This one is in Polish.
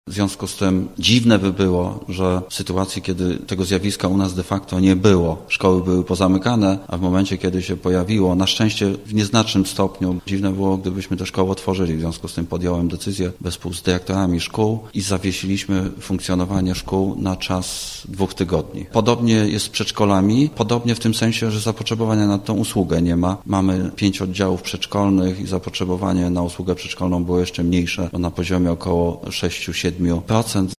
W związku z tym dziwne by było, że w sytuacji, kiedy tego zjawiska u nas de facto nie było, szkoły były pozamykane, a w momencie, kiedy się pojawiło, na szczęście w nieznacznym stopniu, dziwne było, gdybyśmy te szkoły otworzyli. W związku z tym podjąłem decyzję wespół z dyrektorami szkół i zawiesiliśmy funkcjonowanie szkół na czas 2 tygodni. Podobnie jest z przedszkolami, podobnie w tym sensie, że zapotrzebowania na tą usługę nie ma. Mamy 5 oddziałów przedszkolnych i zapotrzebowanie na usługę przedszkolną było jeszcze mniejsze, bo na poziomie około 6-7%.